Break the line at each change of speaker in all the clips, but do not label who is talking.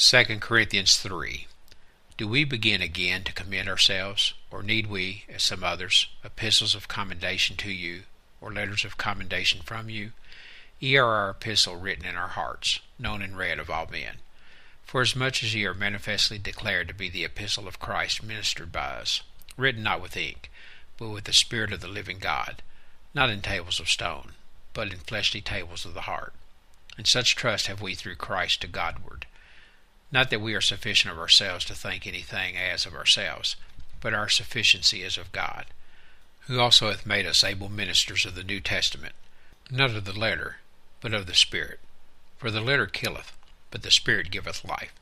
2 Corinthians 3. Do we begin again to commend ourselves, or need we, as some others, epistles of commendation to you, or letters of commendation from you? Ye are our epistle written in our hearts, known and read of all men. Forasmuch as ye are manifestly declared to be the epistle of Christ ministered by us, written not with ink, but with the Spirit of the living God, not in tables of stone, but in fleshly tables of the heart. And such trust have we through Christ to Godward. Not that we are sufficient of ourselves to think anything as of ourselves, but our sufficiency is of God, who also hath made us able ministers of the New Testament, not of the letter, but of the Spirit. For the letter killeth, but the Spirit giveth life.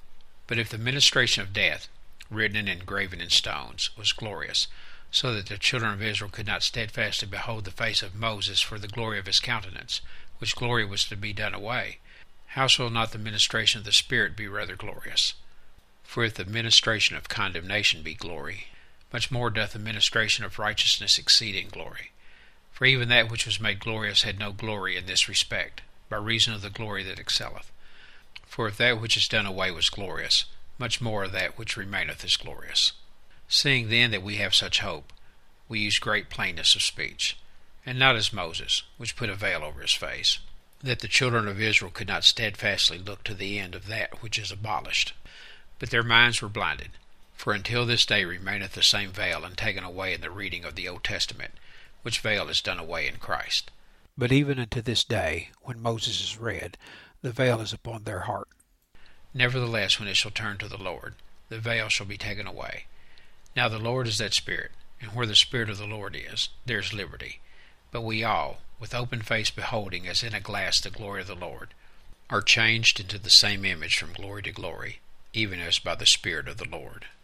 But if the ministration of death, written and engraven in stones, was glorious, so that the children of Israel could not steadfastly behold the face of Moses for the glory of his countenance, which glory was to be done away, how shall not the ministration of the Spirit be rather glorious? For if the ministration of condemnation be glory, much more doth the ministration of righteousness exceed in glory. For even that which was made glorious had no glory in this respect, by reason of the glory that excelleth. For if that which is done away was glorious, much more that which remaineth is glorious. Seeing then that we have such hope, we use great plainness of speech, and not as Moses, which put a veil over his face, that the children of Israel could not steadfastly look to the end of that which is abolished. But their minds were blinded. For until this day remaineth the same veil and taken away in the reading of the Old Testament, which veil is done away in Christ. But even unto this day, when Moses is read, the veil is upon their heart. Nevertheless, when it shall turn to the Lord, the veil shall be taken away. Now the Lord is that Spirit, and where the Spirit of the Lord is, there is liberty. But we all, with open face beholding as in a glass the glory of the Lord, are changed into the same image from glory to glory, even as by the Spirit of the Lord.